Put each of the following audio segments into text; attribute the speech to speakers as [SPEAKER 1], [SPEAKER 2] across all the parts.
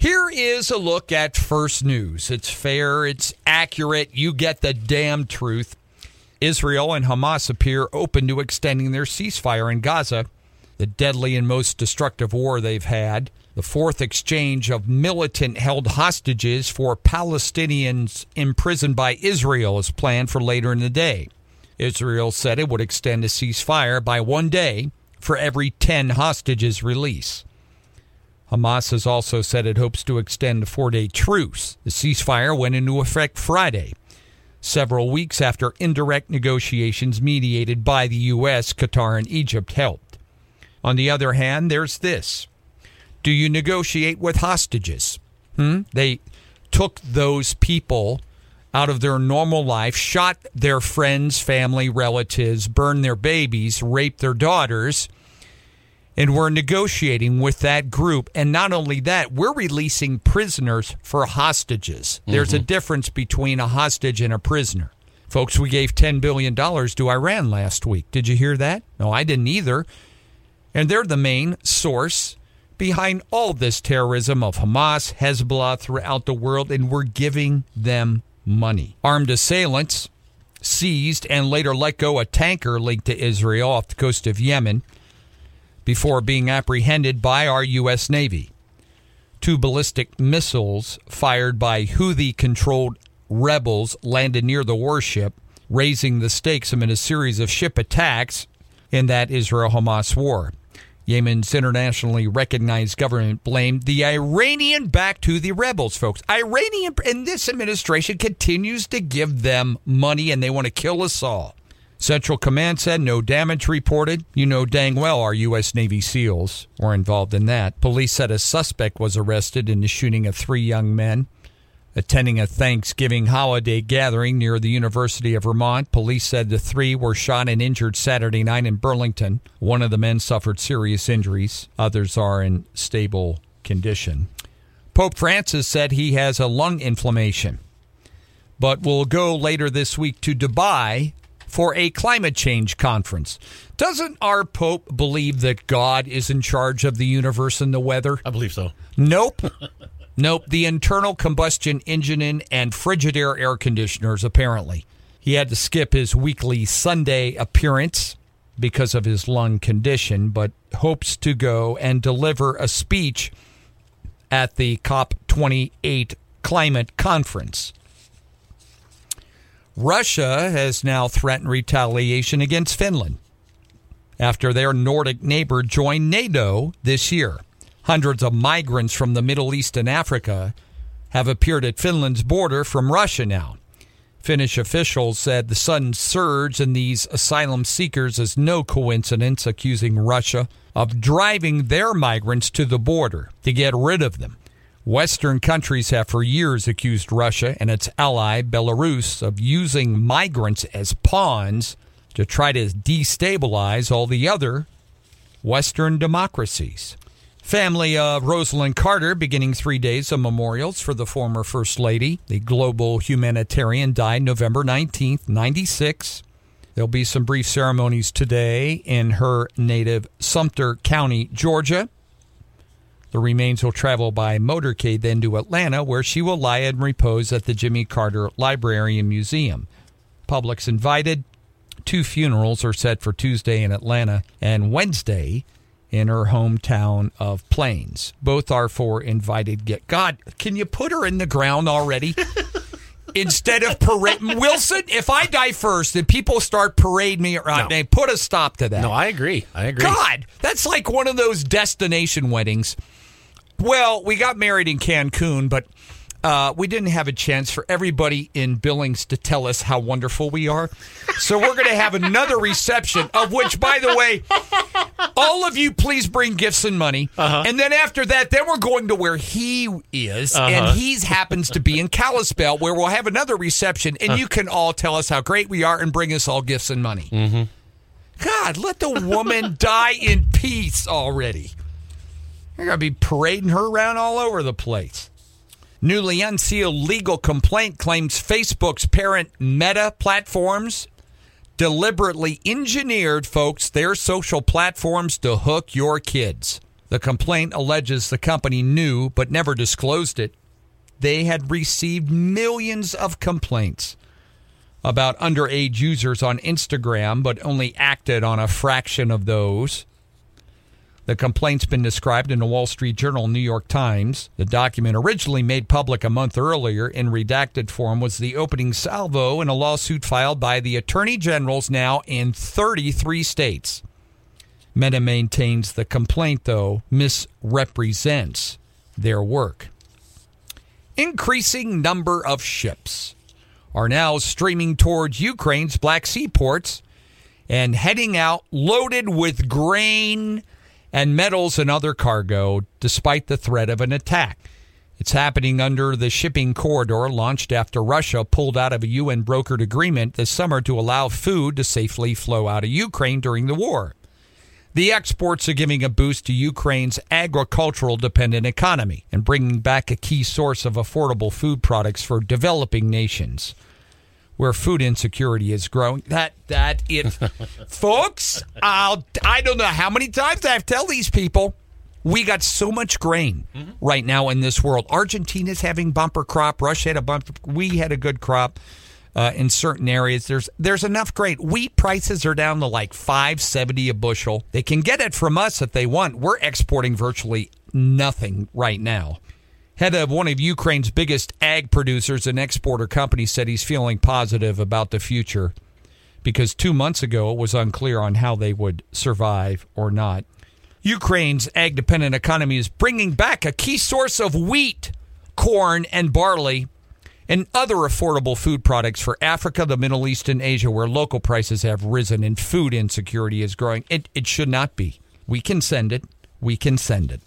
[SPEAKER 1] Here is a look at First News. It's fair, it's accurate, you get the damn truth. Israel and Hamas appear open to extending their ceasefire in Gaza, the deadly and most destructive war they've had. The fourth exchange of militant-held hostages for Palestinians imprisoned by Israel is planned for later in the day. Israel said it would extend a ceasefire by 1 day for every 10 hostages released. Hamas has also said it hopes to extend a 4-day truce. The ceasefire went into effect Friday, several weeks after indirect negotiations mediated by the U.S., Qatar, and Egypt helped. On the other hand, there's this. Do you negotiate with hostages? They took those people out of their normal life, shot their friends, family, relatives, burned their babies, raped their daughters, and we're negotiating with that group. And not only that, we're releasing prisoners for hostages. There's a difference between a hostage and a prisoner. Folks, we gave $10 billion to Iran last week. Did you hear that? No, I didn't either. And they're the main source behind all this terrorism of Hamas, Hezbollah throughout the world, and we're giving them money. Armed assailants seized and later let go a tanker linked to Israel off the coast of Yemen before being apprehended by our U.S. Navy. 2 ballistic missiles fired by Houthi-controlled rebels landed near the warship, raising the stakes amid a series of ship attacks in that Israel-Hamas war. Yemen's internationally recognized government blamed the Iranian-backed Houthi rebels, folks. Iranian, and this administration continues to give them money, and they want to kill us all. Central Command said no damage reported. You know dang well our U.S. Navy SEALs were involved in that. Police said a suspect was arrested in the shooting of 3 young men attending a Thanksgiving holiday gathering near the University of Vermont. Police said the 3 were shot and injured Saturday night in Burlington. One of the men suffered serious injuries. Others are in stable condition. Pope Francis said he has a lung inflammation, but will go later this week to Dubai for a climate change conference. Doesn't our Pope believe that God is in charge of the universe and the weather?
[SPEAKER 2] I believe so.
[SPEAKER 1] Nope. Nope. The internal combustion engine and Frigidaire air conditioners, apparently. He had to skip his weekly Sunday appearance because of his lung condition, but hopes to go and deliver a speech at the COP28 climate conference. Russia has now threatened retaliation against Finland after their Nordic neighbor joined NATO this year. Hundreds of migrants from the Middle East and Africa have appeared at Finland's border from Russia now. Finnish officials said the sudden surge in these asylum seekers is no coincidence, accusing Russia of driving their migrants to the border to get rid of them. Western countries have for years accused Russia and its ally, Belarus, of using migrants as pawns to try to destabilize all the other Western democracies. Family of Rosalind Carter beginning 3 days of memorials for the former First Lady. The global humanitarian died November 19th, 96. There'll be some brief ceremonies today in her native Sumter County, Georgia. The remains will travel by motorcade then to Atlanta, where she will lie in repose at the Jimmy Carter Library and Museum. Public's invited. 2 funerals are set for Tuesday in Atlanta and Wednesday in her hometown of Plains. Both are for invited guests. God, can you put her in the ground already? Instead of parading Wilson, if I die first and people start parading me around, they put a stop to that.
[SPEAKER 2] No, I agree.
[SPEAKER 1] God, that's like one of those destination weddings. Well, we got married in Cancun, but we didn't have a chance for everybody in Billings to tell us how wonderful we are. So we're going to have another reception, of which, by the way, all of you please bring gifts and money. And then after that, then we're going to where he is, and he happens to be in Kalispell, where we'll have another reception, and you can all tell us how great we are and bring us all gifts and money. God, let the woman die in peace already. You're going to be parading her around all over the place. Newly unsealed legal complaint claims Facebook's parent Meta Platforms deliberately engineered, folks, their social platforms to hook your kids. The complaint alleges the company knew but never disclosed it. They had received millions of complaints about underage users on Instagram, but only acted on a fraction of those. The complaint's been described in the Wall Street Journal, New York Times. The document, originally made public a month earlier in redacted form, was the opening salvo in a lawsuit filed by the attorney generals now in 33 states. Meta maintains the complaint, though, misrepresents their work. Increasing number of ships are now streaming towards Ukraine's Black Sea ports and heading out loaded with grain and metals and other cargo, despite the threat of an attack. It's happening under the shipping corridor launched after Russia pulled out of a UN-brokered agreement this summer to allow food to safely flow out of Ukraine during the war. The exports are giving a boost to Ukraine's agricultural-dependent economy and bringing back a key source of affordable food products for developing nations, where food insecurity is growing. Folks, I don't know how many times I have to tell these people, we got so much grain right now in this world. Argentina's having bumper crop. Russia had a bumper. We had a good crop in certain areas. There's enough grain. Wheat prices are down to like $5.70 a bushel. They can get it from us if they want. We're exporting virtually nothing right now. Head of one of Ukraine's biggest ag producers and exporter company said he's feeling positive about the future because 2 months ago it was unclear on how they would survive or not. Ukraine's ag-dependent economy is bringing back a key source of wheat, corn, and barley, and other affordable food products for Africa, the Middle East, and Asia, where local prices have risen and food insecurity is growing. It should not be. We can send it. We can send it.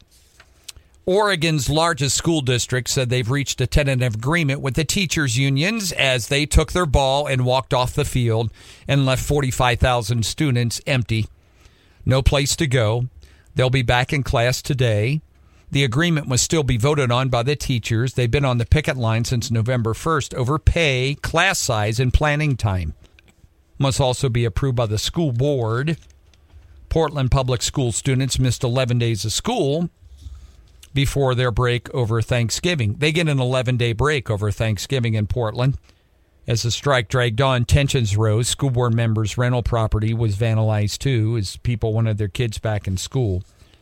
[SPEAKER 1] Oregon's largest school district said they've reached a tentative agreement with the teachers' unions as they took their ball and walked off the field and left 45,000 students empty. No place to go. They'll be back in class today. The agreement must still be voted on by the teachers. They've been on the picket line since November 1st over pay, class size, and planning time. Must also be approved by the school board. Portland Public School students missed 11 days of school before their break over Thanksgiving. They get an 11-day break over Thanksgiving in Portland. As the strike dragged on, tensions rose. School board members' rental property was vandalized, too, as people wanted their kids back in school.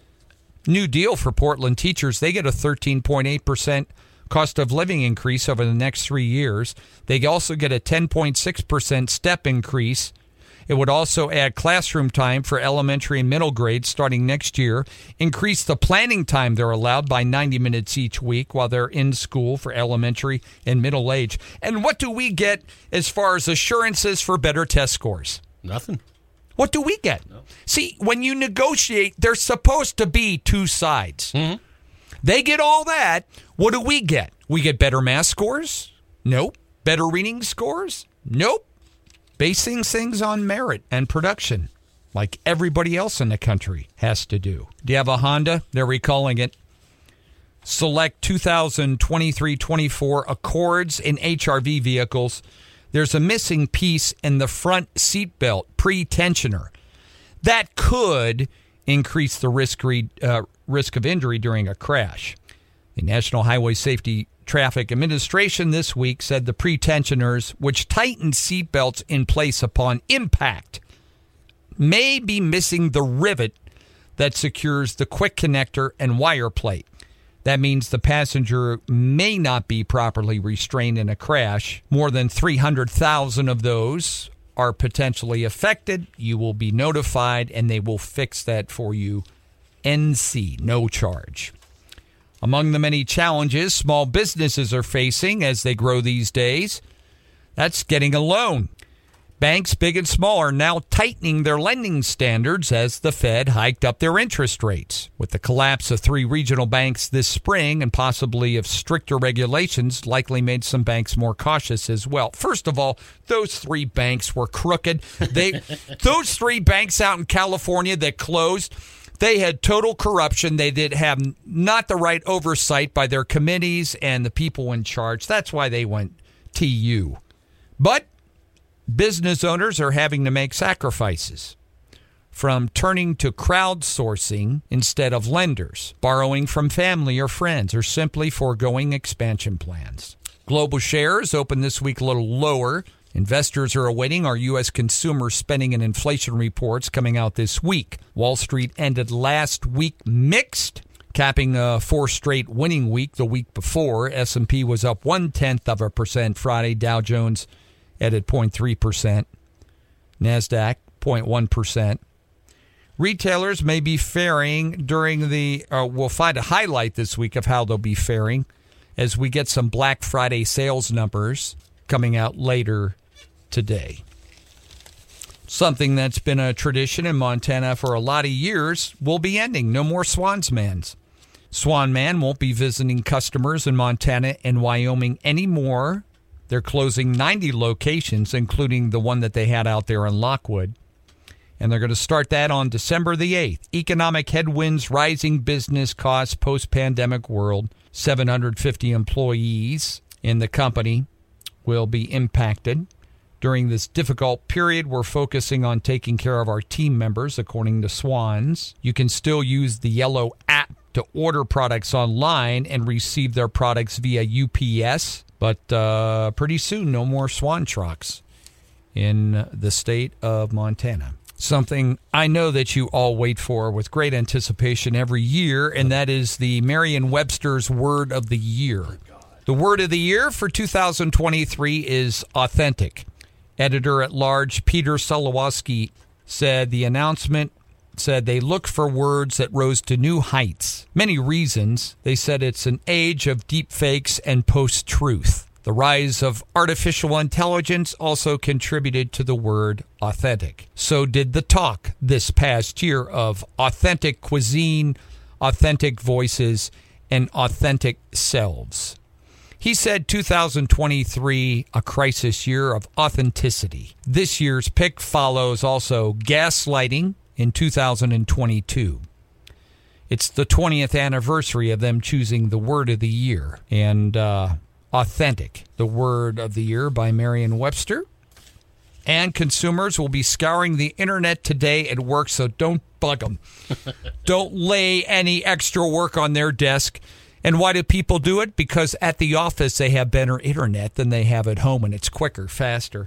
[SPEAKER 1] New deal for Portland teachers. They get a 13.8% cost of living increase over the next 3 years. They also get a 10.6% step increase. It would also add classroom time for elementary and middle grades starting next year, increase the planning time they're allowed by 90 minutes each week while they're in school for elementary and middle age. And what do we get as far as assurances for better test scores?
[SPEAKER 2] Nothing.
[SPEAKER 1] What do we get? No. See, when you negotiate, there's supposed to be two sides. Mm-hmm. They get all that. What do we get? We get better math scores? Nope. Better reading scores? Nope. Basing things on merit and production, like everybody else in the country has to do. Do you have a Honda? They're recalling it. Select 2023-24 Accords and HRV vehicles. There's a missing piece in the front seatbelt, pre-tensioner. That could increase the risk of injury during a crash. The National Highway Safety Traffic Administration this week said the pre-tensioners, which tighten seatbelts in place upon impact, may be missing the rivet that secures the quick connector and wire plate. That means the passenger may not be properly restrained in a crash. More than 300,000 of those are potentially affected. You will be notified, and they will fix that for you. NC, no charge. Among the many challenges small businesses are facing as they grow these days, that's getting a loan. Banks, big and small, are now tightening their lending standards as the Fed hiked up their interest rates. With the collapse of 3 regional banks this spring and possibly of stricter regulations, likely made some banks more cautious as well. First of all, those 3 banks were crooked. Those 3 banks out in California that closed, they had total corruption. They did have not the right oversight by their committees and the people in charge. That's why they went TU. But business owners are having to make sacrifices. from turning to crowdsourcing instead of lenders, borrowing from family or friends, or simply foregoing expansion plans. Global shares open this week a little lower. Investors are awaiting our U.S. consumer spending and inflation reports coming out this week. Wall Street ended last week mixed, capping a 4 straight winning week the week before. S&P was up 0.1% Friday. Dow Jones added 0.3%. NASDAQ 0.1%. Retailers may be faring during we'll find a highlight this week of how they'll be faring as we get some Black Friday sales numbers coming out later today. Something that's been a tradition in Montana for a lot of years will be ending. No more Swans Mans. Swan Man won't be visiting customers in Montana and Wyoming anymore. They're closing 90 locations, including the one that they had out there in Lockwood. And they're going to start that on December the 8th. Economic headwinds, rising business costs, post-pandemic world. 750 employees in the company will be impacted. During this difficult period, we're focusing on taking care of our team members, according to Swans. You can still use the Yellow app to order products online and receive their products via UPS. But pretty soon, no more Swan trucks in the state of Montana. Something I know that you all wait for with great anticipation every year, and that is the Merriam-Webster's Word of the Year. The word of the year for 2023 is authentic. Editor-at-large Peter Solowski said the announcement said they look for words that rose to new heights. Many reasons. They said it's an age of deep fakes and post-truth. The rise of artificial intelligence also contributed to the word authentic. So did the talk this past year of authentic cuisine, authentic voices, and authentic selves. He said 2023, a crisis year of authenticity. This year's pick follows also gaslighting in 2022. It's the 20th anniversary of them choosing the word of the year. And authentic, the word of the year by Merriam-Webster. And consumers will be scouring the internet today at work, so don't bug them. Don't lay any extra work on their desk. And why do people do it? Because at the office they have better internet than they have at home, and it's quicker, faster.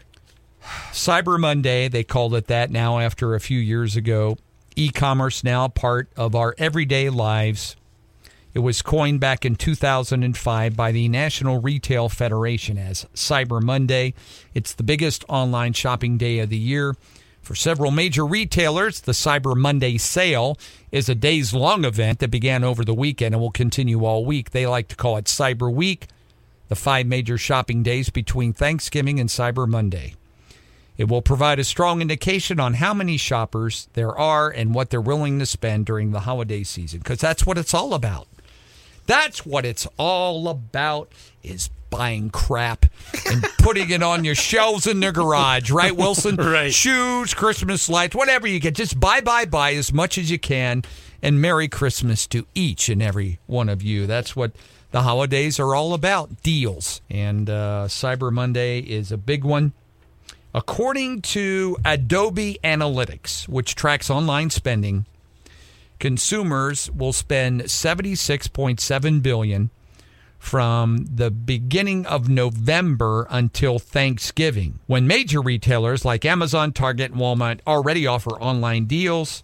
[SPEAKER 1] Cyber Monday, they called it that now after a few years ago. E-commerce now part of our everyday lives. It was coined back in 2005 by the National Retail Federation as Cyber Monday. It's the biggest online shopping day of the year. For several major retailers, the Cyber Monday sale is a days-long event that began over the weekend and will continue all week. They like to call it Cyber Week, the 5 major shopping days between Thanksgiving and Cyber Monday. It will provide a strong indication on how many shoppers there are and what they're willing to spend during the holiday season, because that's what it's all about. That's what it's all about, is buying crap and putting it on your shelves in the garage. Right, Wilson?
[SPEAKER 2] Right.
[SPEAKER 1] Shoes, Christmas lights, whatever you get. Just buy as much as you can. And Merry Christmas to each and every one of you. That's what the holidays are all about, deals. And Cyber Monday is a big one. According to Adobe Analytics, which tracks online spending, consumers will spend $76.7 billion from the beginning of November until Thanksgiving, when major retailers like Amazon, Target, and Walmart already offer online deals.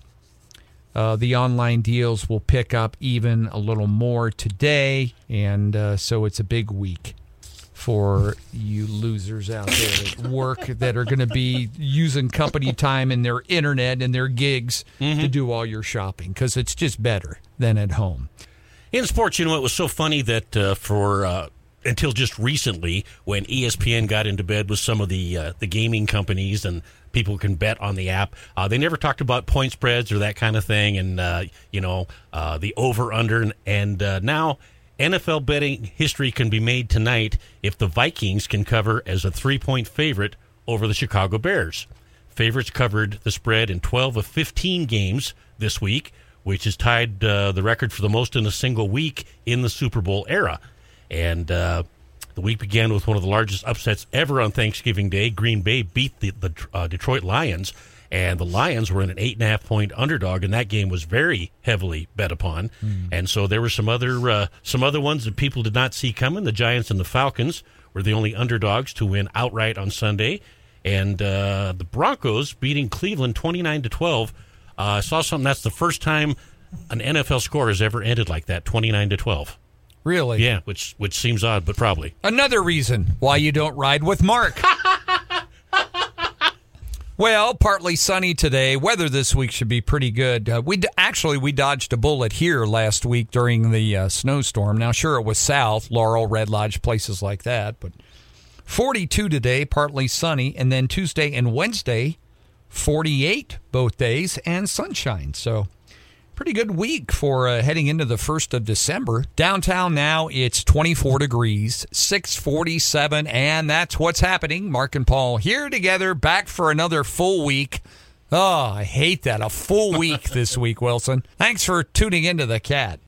[SPEAKER 1] The online deals will pick up even a little more today, and so it's a big week for you losers out there at work that are going to be using company time and their internet and their gigs to do all your shopping, because it's just better than at home.
[SPEAKER 2] In sports, it was so funny that until just recently, when ESPN got into bed with some of the gaming companies and people can bet on the app, they never talked about point spreads or that kind of thing, and the over/under. And now NFL betting history can be made tonight if the Vikings can cover as a 3-point favorite over the Chicago Bears. Favorites covered the spread in 12 of 15 games this week, which has tied the record for the most in a single week in the Super Bowl era. And the week began with one of the largest upsets ever on Thanksgiving Day. Green Bay beat the Detroit Lions. and the Lions were an 8.5-point underdog, and that game was very heavily bet upon. And so there were some other ones that people did not see coming. The Giants and the Falcons were the only underdogs to win outright on Sunday, and the Broncos beating Cleveland 29-12. I saw something. That's the first time an NFL score has ever ended like that, 29-12.
[SPEAKER 1] Really?
[SPEAKER 2] Yeah, which seems odd, but probably.
[SPEAKER 1] Another reason why you don't ride with Mark. Well, partly sunny today. Weather this week should be pretty good. We dodged a bullet here last week during the snowstorm. Now, sure, it was south, Laurel, Red Lodge, places like that. But 42 today, partly sunny. And then Tuesday and Wednesday, 48 both days and sunshine. So pretty good week for heading into the 1st of December. Downtown now, it's 24 degrees, 647, and that's what's happening. Mark and Paul here together, back for another full week. Oh, I hate that. A full week this week, Wilson. Thanks for tuning into The Cat.